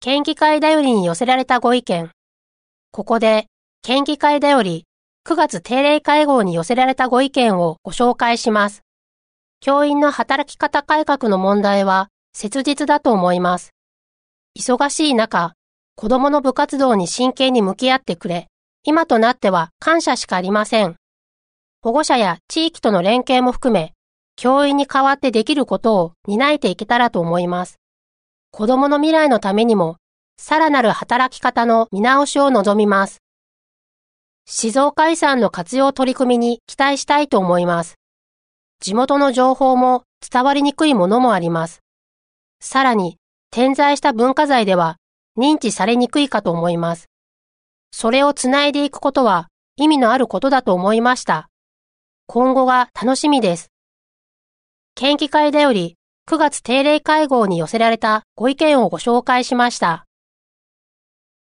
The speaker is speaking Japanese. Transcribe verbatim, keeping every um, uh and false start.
県議会だよりに寄せられたご意見。ここで、県議会だよりくがつ定例会合に寄せられたご意見をご紹介します。教員の働き方改革の問題は切実だと思います。忙しい中、子供の部活動に真剣に向き合ってくれ、今となっては感謝しかありません。保護者や地域との連携も含め、教員に代わってできることを担えていけたらと思います。子供の未来のためにも、さらなる働き方の見直しを望みます。静岡遺産の活用取り組みに期待したいと思います。地元の情報も伝わりにくいものもあります。さらに、点在した文化財では認知されにくいかと思います。それをつないでいくことは意味のあることだと思いました。今後が楽しみです。県議会だよりくがつ定例会合に寄せられたご意見をご紹介しました。